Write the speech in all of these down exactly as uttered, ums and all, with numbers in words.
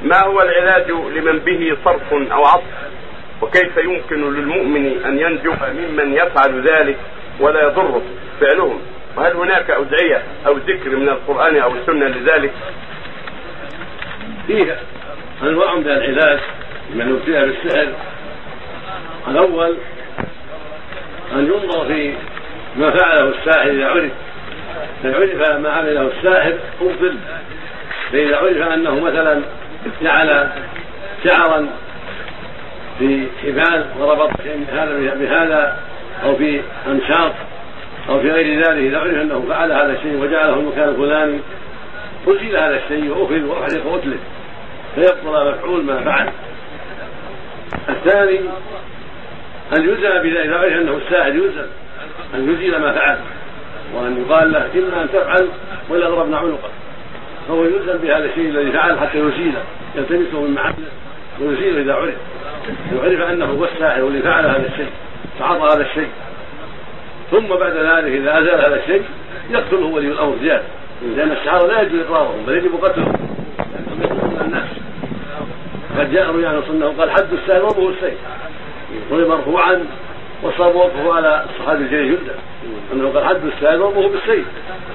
ما هو العلاج لمن به صرف أو عطف؟ وكيف يمكن للمؤمن أن ينجو ممن يفعل ذلك ولا يضره فعلهم؟ وهل هناك أدعية أو ذكر من القرآن أو السنة لذلك؟ فيه أنواع من العلاج لمن ابتلي بالسحر. الأول أن ينظر في ما فعله الساحر إذا عرف، إذا عرف ما عمله الساحر أبطل. فإذا عرف أنه مثلا جعل شعرا في حبال وربط هذا بهذا أو في أنشاط أو في غير ذلك، إذا عرف أنه فعل هذا الشيء وجعله المكان الفلاني أزيل هذا الشيء وأخذ وأحرق وأتلف فيبطل مفعول ما فعل. الثاني أن يلزم بذلك، إذا عرف أنه الساحر يلزم أن يزيل ما فعل، وأن يقال له إما أن تفعل ولا ضربنا عنقه، فهو يلزم بهذا الشيء الذي فعل حتى يزيله، يلتمسه من محله ويزيله إذا عرف يعرف أنه هو الساحر واللي فعل هذا الشيء فعطى هذا الشيء. ثم بعد ذلك إذا أزال هذا الشيء يقتله ولي الأمر زيادة، لأن السحرة لا يجوز إقرارهم بل يجب قتلهم لأنهم يقتلون الناس. قد جاء روي عن السنة قال حد الساحر وضعه السيف، روي مرفوعا وصار وقفه على الصحابي الجليل جدا أنه قال حد الساحر وضعه بالسيف.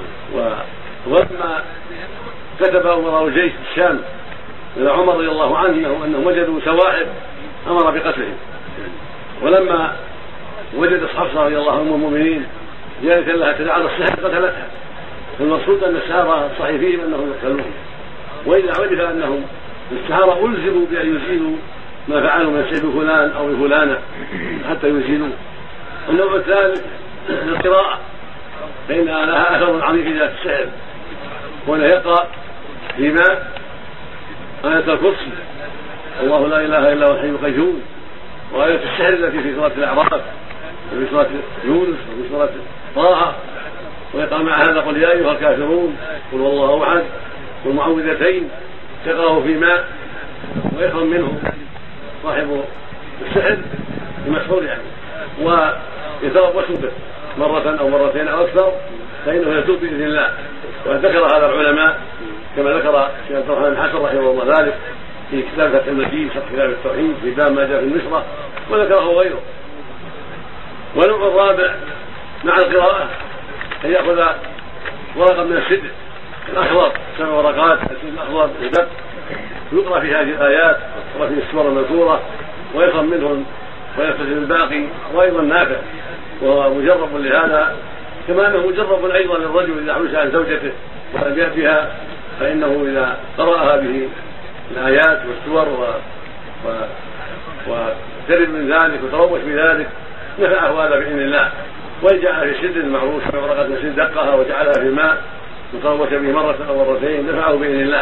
ولما كتب أمراء الجيش الشام إلى عمر رضي الله عنه أنهم وجدوا سواحب أمر بقتلهم، ولما وجد حفصة رضي الله عنهم المؤمنين جاءت لها تدعى السحر قتلتها. فالمقصود أن السحرة صحيح فيهم أنهم يقتلون، وإذا عرف أنهم السحرة ألزموا بأن يزيلوا ما فعلوا من سيف فلان أو فلانة حتى يزيلوا. النوع الثالث القراءة، فإنها لها أثر عميق في ذات السحر، وأنه يقرأ في ماء آية الكرسي الله لا إله إلا هو الحي القيوم، وآية السحر التي في سورة الأعراف وفي سورة يونس وفي سورة طه، ويقرأ مع هذا قل يا أيها الكافرون قل والله أحد والمعوذتين تقرأه في ماء ويفهم منه صاحب السحر المسحور يعني، ويتربص به مرة أو مرتين أو أكثر فإنه يتوب بإذن الله. وذكر هذا العلماء كما ذكر الشيخ عبد الرحمن بن حسن رحمه الله ذلك في كتاب فتح المجيد شرح كتاب التوحيد في باب ما جاء في النشرة، وذكره غيره. والنوع الرابع مع القراءة أن يأخذ ورقة من السدر الأخضر، سبع ورقات السدر الأخضر الدب، يقرأ في هذه الآيات وفي السور المذكورة ويفهم منهم ويلتزم الباقي، وأيضا نافع وهو مجرب لهذا، كما أنه مجرب أيضا للرجل إذا حبس عن زوجته ولم يأتها فإنه إذا قرأ هذه الآيات والسور و... و... وترد من ذلك وتروش بذلك نفعه هذا بإذن الله. وإن جعل في سدر المعروف ورقة من سدر دقها وجعلها في الماء وتروش به مرة أو مرتين نفعه بإذن الله.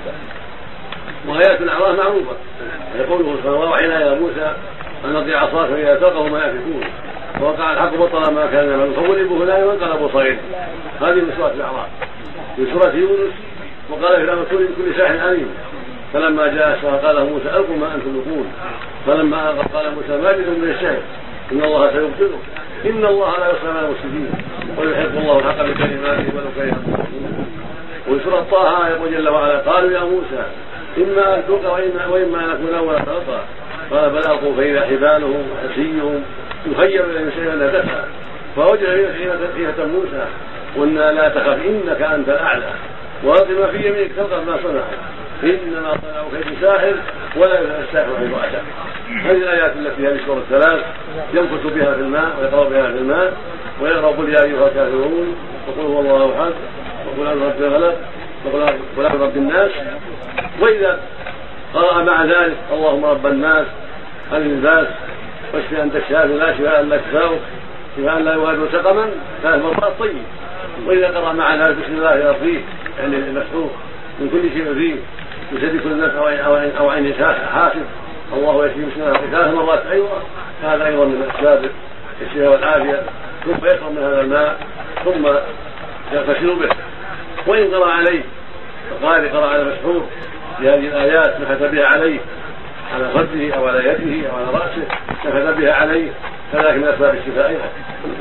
وآيات الأعراف معروفة، يقوله صلى الله عليه وسلم إلى موسى أن أطيع عصاك فإذا التقوا ما يأفكون ووقع الحق بطل ما كان يعمل فغلبوا هنالك وانقلبوا صغيرين. هذه من سورة الأعراف. في سورة يونس وقال في الأمر كل ساحر عليم، فلما جاء السحرة قال موسى ألقوا ما أنتم ملقون، فلما ألقى قال موسى ما بكم من السحر إن الله سيبطله إن الله لا يصنع على المفسدين ويحق الله الحق بكلماته ولو كره المجرمون. وفي سورة طه يقول جل وعلا قالوا يا موسى إما أن تلقى وإما, وإما أن نكون أول خلقا قال بل ألقوا فإذا حبالهم وحسيهم يخير إلى المسيح أنها تسعى فوجد فيها موسى قلنا لا تخف إنك أنت الأعلى وألق ما في يمينك تلقف ما صنع إنما صنعوا كيد ساحر ولا يفعل الساحر حيث أتى. هذه الآيات التي هذه السور الثلاث ينفث بها في الماء ويقرأ بها في الماء ويقرأ قل يا أيها الكافرون وقل هو الله أحد وقل أعوذ برب الفلق وقل أعوذ برب الناس. وإذا قرأ مع ذلك اللهم رب الناس هل الباس واشفي أنت الشافي لا شفاء إلا شفاؤك شفاء لا يغادر سقما ثلاث مرات طيب. وإذا قرأ مع ذلك بسم الله يرضيه يعني المسحور من كل شيء فيه يسد كل نفس أو عين حاسب الله يشفي بسم الله ثلاث مرات أيضا. هذا أيضا من أسباب الشفاء والعافية. ثم يشرب من هذا الماء ثم يغتسل به. وإن قرأ عليه فقال قرأ على مسحور بهذه الآيات نفث بها عليه على خده أو على يده أو على رأسه نفث بها عليه فذلك من أسباب الشفاء أيضا.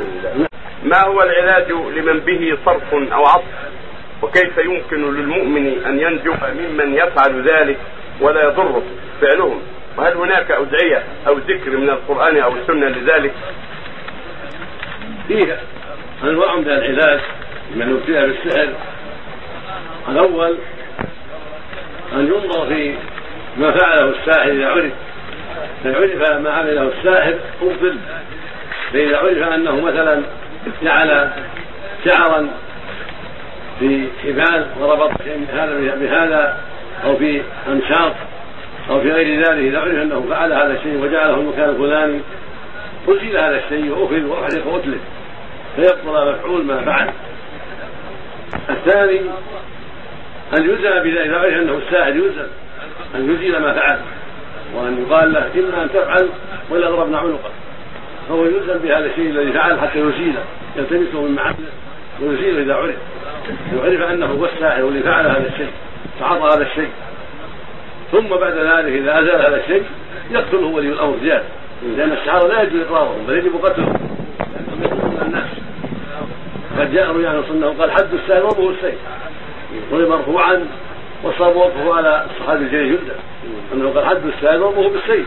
ما هو العلاج لمن به صرف أو عطف؟ وكيف يمكن للمؤمن أن ينجو ممن يفعل ذلك ولا يضره فعلهم. وهل هناك أدعية أو ذكر من القرآن أو السنة لذلك؟ فيه أنواع من العلاج لمن ابتلي بالسحر. الأول أن ينظر في ما فعله الساحر إذا عرف، فإن عرف ما عمله الساحر أبطل. فإذا عرف أنه مثلا جعل شعرا في حبال وربط هذا بهذا أو في أنشاط أو في غير ذلك، إذا عرف أنه فعل هذا الشيء وجعله المكان الفلاني أزيل هذا الشيء وأخذ وأحرق وأتلف فيبطل مفعول ما فعل. الثاني أن يلزم بذلك، إذا عرف أنه الساحر يلزم أن يزيل ما فعل، وأن يقال له إما أن تفعل ولا ضربنا عنقه، فهو يلزم بهذا الشيء الذي فعل حتى يزيله، يلتمسه من محله ويزيله إذا عرف. لو عرف أنه هو الساحر والذي فعل هذا الشيء تعاطى هذا الشيء، ثم بعد ذلك إذا أزال هذا الشيء يقتله ولي الأمر زيادة، لأن السحرة لا يجوز إقرارهم بل يجب قتلهم لأنهم يقتلون الناس. قد جاء روي عن سنة قال حد الساحر ضربه السيف، ضرب مرفوعا وصاب وقفه على الصحابي الجليل جدا أنه قال حد الساحر ضربه بالسيف.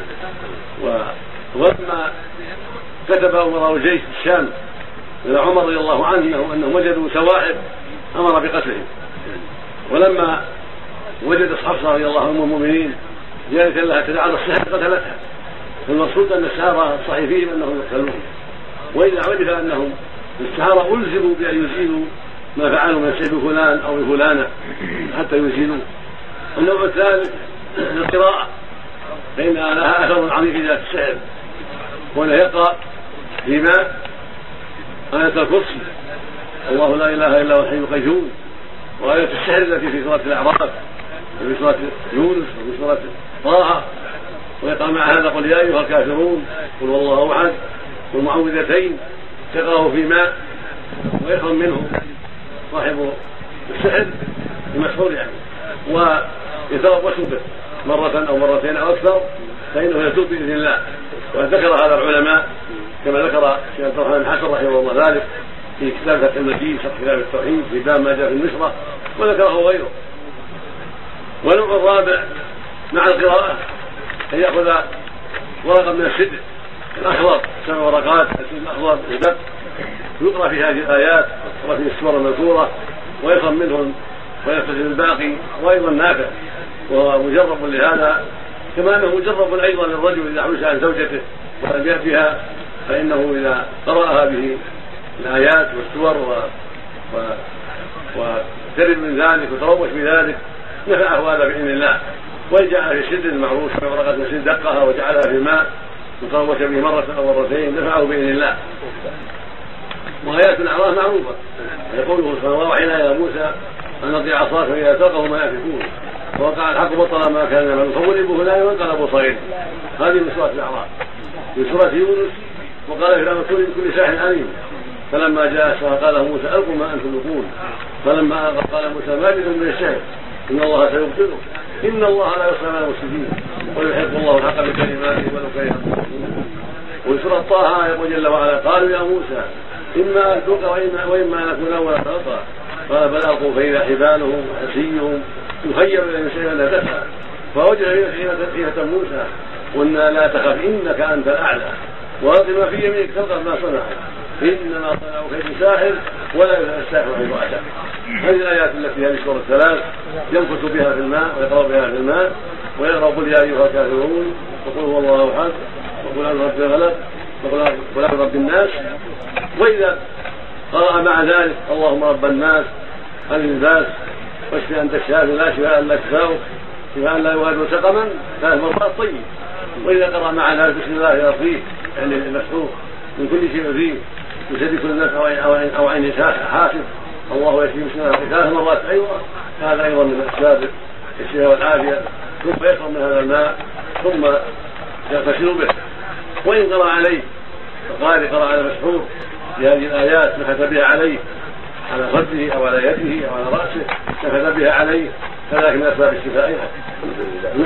ولما كتب أمراء الجيش في الشام إلى عمر رضي الله عنه أنهم وجدوا سواحب أمر بقتلهم. ولما وجد حفصة رضي الله عنها أم المؤمنين جاءت لها تدعى السحر قتلتها. فالمقصود أن السحرة صحيح فيهم أنهم يقتلون، وإذا عرف أنهم السحرة ألزموا بأن يزيلوا ما فعلوا من سيف فلان أو فلانة حتى يزيلوا. النوع الثالث القراءة، فإنها لها أثر عظيم في ذات السحر، وأنه يقرأ في ماء آية الكرسي الله لا إله إلا هو الحي القيوم، وآية السحر التي في سورة الأعراف وفي سورة يونس وفي سورة طه، ويقرأ مع هذا قل يا أيها الكافرون قل هو الله أحد والمعوذتين تقرأه في ماء ويفهم منه صاحب السحر المسحور يعني، ويتربص به مرة أو مرتين أو أكثر فإنه يتوب بإذن الله. وقد ذكر هذا العلماء كما ذكر الشيخ عبد الرحمن بن حسن رحمه الله ذلك في كتاب فتح المجيد شرح كتاب التوحيد في باب ما جاء في النشرة، وذكره غيره. والنوع الرابع مع القراءة أن يأخذ ورقة من السدر الأخضر، سبع ورقات السدر الأخضر يدق يقرأ في هذه الآيات وفي السور المذكورة ويفهم منهم ويلتزم الباقي، وأيضا نافع ومجرب لهذا، كما أنه مجرب أيضا للرجل إذا حبس عن زوجته ولم يأتها فإنه إذا قرأها به الآيات والسور و... و... وترد من ذلك وتروش بذلك نفعه هذا بإذن الله. وإن جاء في سدر المعروف في ورقة من سدر دقها وجعلها في الماء وتروش به مرة أو مرتين نفعه بإذن الله. وآيات الأعراف معروفة، يقوله صلى الله عليه وسلم يا موسى أن أطيع عصاك فإذا تلقوا ما يأفكون ووقع الحق بطل ما كان يعمل فغلبوا هنالك وانقلبوا صغيرين. هذه من سورة الأعراف. في سورة يونس وقال في الأمر كل ساحر عليم، فلما جاء السحرة قال موسى ألقوا ما أنتم ملقون، فلما ألقى قال موسى ما بكم من السحر إن الله سيبطله إن الله لا يصنع على المفسدين ويحق الله الحق بكلماته ولو كره المجرمون. وفي سورة طه يقول جل وعلا قالوا يا موسى إما أن تلقى وإما, وإما أن نكون أول خلقا قال بل ألقوا فإذا حبالهم وحسيهم يخير إلى شيئا لا تسعى فوجد فيها موسى قلنا لا تخف إنك أنت الأعلى وألق ما في يمينك تلقف ما صنع إنما صنعوا كيد ساحر ولا يفعل الساحر حيث أتى. هذه الآيات التي هذه السورة الثلاث ينفث بها في الماء ويقرأ بها في الماء ويقرأ قل يا أيها الكافرون وقل هو الله أحد وقل أعوذ برب الفلق وقل أعوذ برب الناس. وإذا قرأ مع ذلك اللهم رب الناس أذهب الباس واشف أنت الشافي لا شفاء إلا شفاؤك شفاء لا يغادر سقما ثلاث مرات طيب. وإذا قرأ مع ذلك بسم الله يرضيه يعني المسحوق من كل شيء فيه يسد كل الناس أو عين حاسب الله يشفي بسم الله ثلاث مرات أيضا. هذا أيضا من أسباب الشفاء والعافية. ثم يشرب من هذا الماء ثم يغتسل به. وإن قرأ عليه فقال قرأ على مسحور بهذه الآيات نفث بها عليه على خده أو على يده أو على رأسه نفث بها عليه فذلك من أسباب الشفاء.